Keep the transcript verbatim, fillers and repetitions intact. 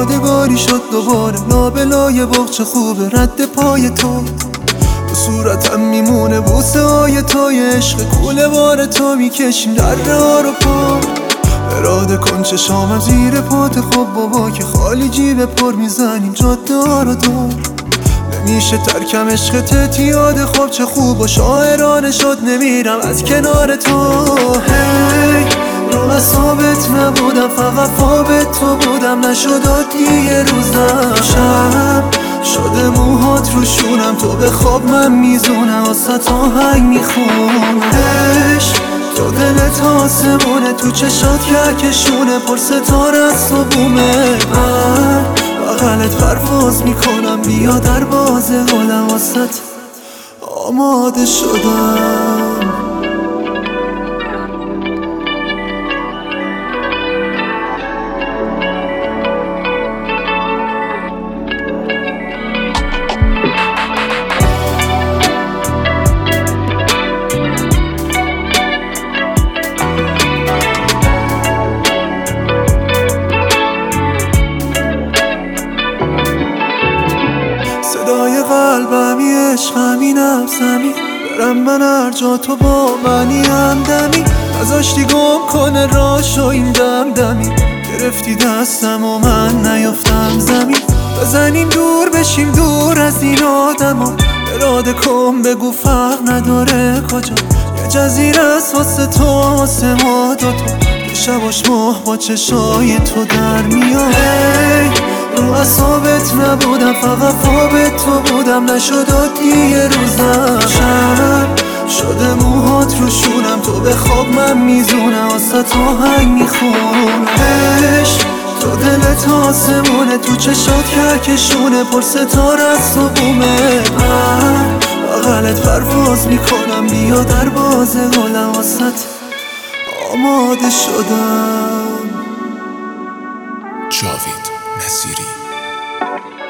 یادگاری شد دوباره لابلای بغچه خوبه رد پای تو به صورتم میمونه بوسه های توی عشق کوله بار تو میکشیم در ها رو پا اراده کن چشامم زیر پات خب بابا که خالی جیب پر میزنیم جاده ها رو دور نمیشه ترکم عشقت یاد خوب چه خوب و شاعرانه شد نمیرم از کنار تو هی رو اصابت نبودم فقط خواب تو بودم نشد عادی یه روزم شب شده موهات رو شونم تو به خواب من میزونم واسه تا هنگ میخونم عشق تو دلت آسمونه تو چشات کهکشونه پر ستاره از تو بومه من بغلت پرواز میکنم بیا در باز قلم واسه آماده شدم صدای قلبمی عشقمی نبزمی برم من هر جا تو با منی همدمی نذاشتی گم کنه راشو این دمدمی گرفتی دستم و من نیافتم زمین بزنیم دور بشیم دور از این آدما اراده کن بگو فرق نداره کجا یه جزیره است واسه تو واسه ما دوتا که شباش ماه با چشای تو در میاد رو اصابت نبودم فقط خواب تو بودم نشد عادی یه روزم شب شده موهات رو شونم تو به خواب من میزونم واسه تو هنگ میخونم عشق تو دلت آسمونه تو چشات کهکشونه پر ستاره از تو بومه من بغلت پرواز میکنم بیا در باز قلم واسه آماده شدم جاوید نصیری